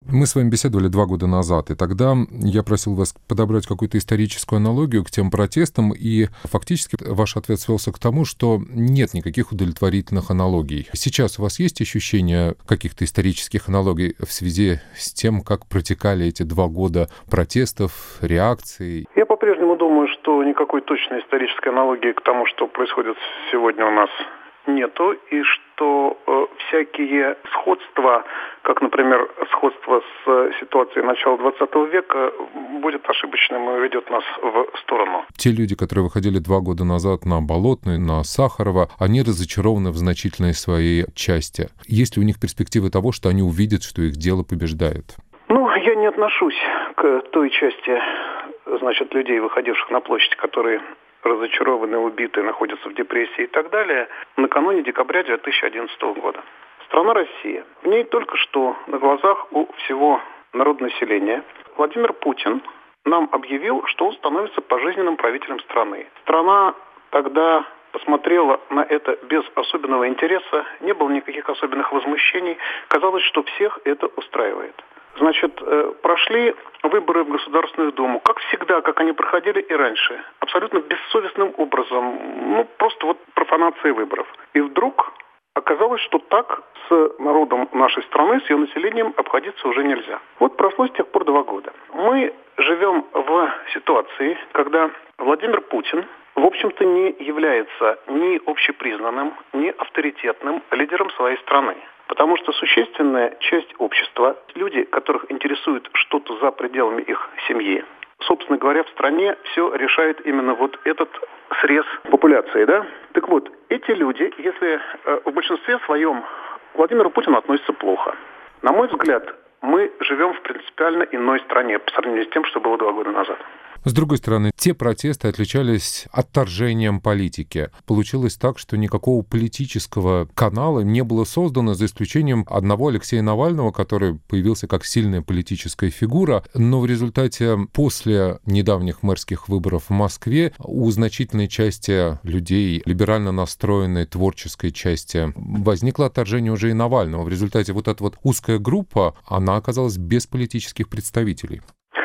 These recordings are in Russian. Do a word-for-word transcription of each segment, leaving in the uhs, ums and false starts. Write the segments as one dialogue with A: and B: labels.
A: Мы с вами беседовали два года назад, и тогда я просил вас подобрать какую-то историческую аналогию к тем протестам, и фактически ваш ответ свелся к тому, что нет никаких удовлетворительных аналогий. Сейчас у вас есть ощущение каких-то исторических аналогий в связи с тем, как протекали эти два года протестов, реакций?
B: Я по-прежнему думаю, что никакой точной исторической аналогии к тому, что происходит сегодня у нас, нету, и что э, всякие сходства, как, например, сходство с ситуацией начала двадцатого века, будет ошибочным и ведет нас в сторону.
A: Те люди, которые выходили два года назад на Болотную, на Сахарова, они разочарованы в значительной своей части. Есть ли у них перспективы того, что они увидят, что их дело побеждает?
B: Ну, я не отношусь к той части, значит, людей, выходивших на площадь, которые разочарованы, убиты, находятся в депрессии и так далее, накануне декабря две тысячи одиннадцатого года. Страна Россия. В ней только что на глазах у всего народонаселения Владимир Путин нам объявил, что он становится пожизненным правителем страны. Страна тогда посмотрела на это без особенного интереса, не было никаких особенных возмущений. Казалось, что всех это устраивает. Значит, прошли выборы в Государственную Думу, как всегда, как они проходили и раньше, абсолютно бессовестным образом, ну, просто вот профанация выборов. И вдруг оказалось, что так с народом нашей страны, с ее населением обходиться уже нельзя. Вот прошло с тех пор два года. Мы живем в ситуации, когда Владимир Путин, в общем-то, не является ни общепризнанным, ни авторитетным лидером своей страны. Потому что существенная часть общества, люди, которых интересует что-то за пределами их семьи, собственно говоря, в стране все решает именно вот этот срез популяции, да? Так вот, эти люди, если э, в большинстве своем к Владимиру Путину относятся плохо, на мой взгляд, мы живем в принципиально иной стране по сравнению с тем, что было два года назад.
A: С другой стороны, те протесты отличались отторжением политики. Получилось так, что никакого политического канала не было создано, за исключением одного Алексея Навального, который появился как сильная политическая фигура. Но в результате, после недавних мэрских выборов в Москве, у значительной части людей, либерально настроенной творческой части, возникло отторжение уже и Навального. В результате вот эта вот узкая группа, она оказалась без политических представителей.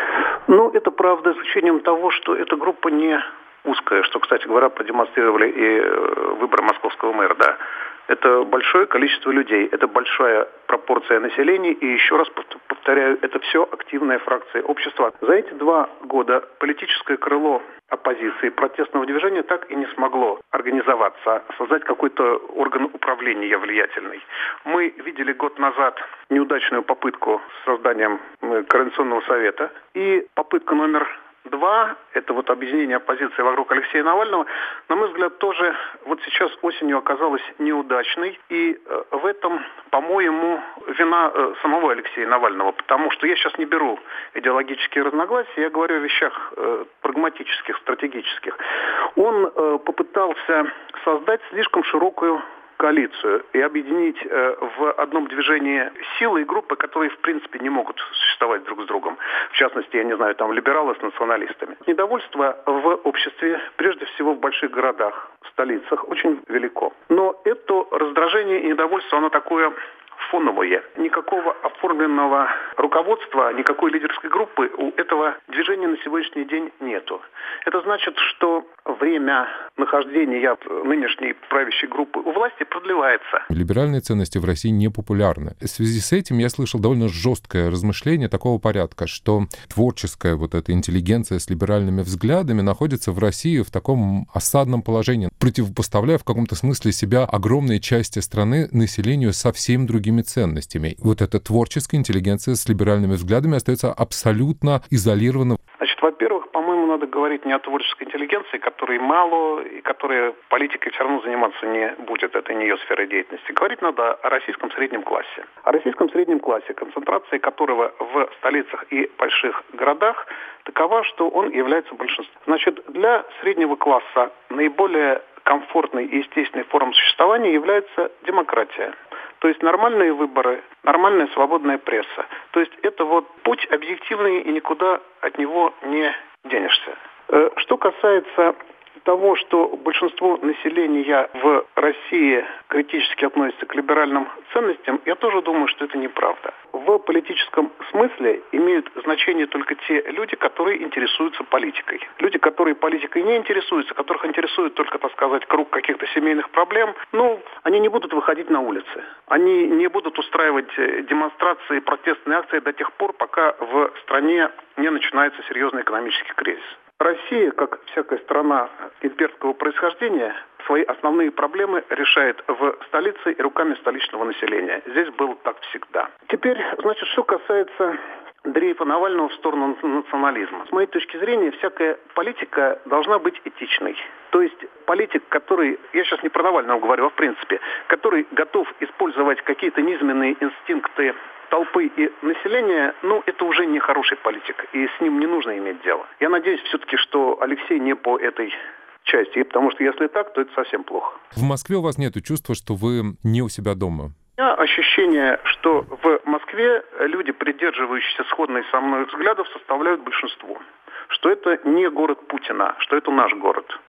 B: Ну, это правда, за исключением того, что эта группа не узкая, что, кстати говоря, продемонстрировали и выборы московского мэра, да. Это большое количество людей, это большая пропорция населения, и еще раз повторяю, это все активная фракция общества. За эти два года политическое крыло оппозиции, протестного движения так и не смогло организоваться, создать какой-то орган управления влиятельный. Мы видели год назад неудачную попытку с созданием Координационного совета, и попытка номер два, это вот объединение оппозиции вокруг Алексея Навального, на мой взгляд, тоже вот сейчас осенью оказалась неудачной. И э, в этом, по-моему, вина э, самого Алексея Навального, потому что я сейчас не беру идеологические разногласия, я говорю о вещах э, прагматических, стратегических. Он э, попытался создать слишком широкую коалицию и объединить э, в одном движении силы и группы, которые, в принципе, не могут существовать друг с другом. В частности, я не знаю, там, либералы с националистами. Недовольство в обществе, прежде всего в больших городах, в столицах, очень велико. Но это раздражение и недовольство, оно такое фоновое. Никакого оформленного руководства, никакой лидерской группы у этого движения на сегодняшний день нету. Это значит, что время нахождения нынешней правящей группы у власти продлевается.
A: Либеральные ценности в России не популярны. В связи с этим я слышал довольно жесткое размышление такого порядка, что творческая вот эта интеллигенция с либеральными взглядами находится в России в таком осадном положении, противопоставляя в каком-то смысле себя огромной части страны населению совсем другими ценностями. Вот эта творческая интеллигенция с либеральными взглядами остается абсолютно изолирована.
B: Значит, во-первых, по-моему, надо говорить не о творческой интеллигенции, которой мало, и которая политикой все равно заниматься не будет, это не ее сфера деятельности. Говорить надо о российском среднем классе. О российском среднем классе, концентрация которого в столицах и больших городах такова, что он является большинством. Значит, для среднего класса наиболее комфортной и естественной формой существования является демократия. То есть нормальные выборы, нормальная свободная пресса. То есть это вот путь объективный, и никуда от него не денешься. Что касается того, что большинство населения в России критически относится к либеральным ценностям, я тоже думаю, что это неправда. В политическом смысле имеют значение только те люди, которые интересуются политикой. Люди, которые политикой не интересуются, которых интересует только, так сказать, круг каких-то семейных проблем, ну, они не будут выходить на улицы. Они не будут устраивать демонстрации, протестные акции до тех пор, пока в стране не начинается серьезный экономический кризис. Россия, как всякая страна имперского происхождения, свои основные проблемы решает в столице и руками столичного населения. Здесь было так всегда. Теперь, значит, что касается дрейфа Навального в сторону национализма. С моей точки зрения, всякая политика должна быть этичной. То есть политик, который, я сейчас не про Навального говорю, а в принципе, который готов использовать какие-то низменные инстинкты толпы и населения, ну, это уже не хороший политик, и с ним не нужно иметь дело. Я надеюсь все-таки, что Алексей не по этой части, потому что если так, то это совсем плохо.
A: В Москве у вас нет чувства, что вы не у себя дома?
B: У меня ощущение, что в Москве люди, придерживающиеся сходных со мной взглядов, составляют большинство. Что это не город Путина, что это наш город.